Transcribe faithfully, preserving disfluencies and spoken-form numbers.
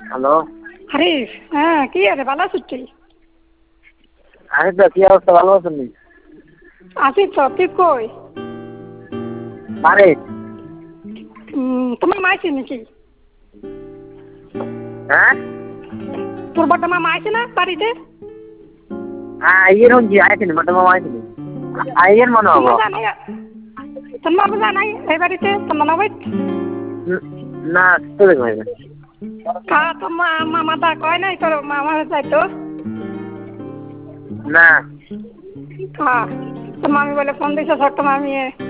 Hello. হারিফ, হ্যাঁ কি আছে, ভালো আছিস তুই? আরে তো কি অবস্থা, ভালো আছেন নি? আছি তো, তুই কই? বাড়ি। উম, তোমার মা আছে নাকি? হ্যাঁ তোর বড় মা আছে না বাড়িতে? আইয়ের হন জি আইছেন বড় মামা আইছেন আইয়ের মনে তোর হবো। মা জানাই, তোর মা জানাই এই বাড়িতে তোর মনে হয় না তো দেখবে কা তোর মা মামা দা কয় নাই তোর মামা যাইতো না। হ্যাঁ তোর মামি বলে ফোন দিছে ছোট্ট মামি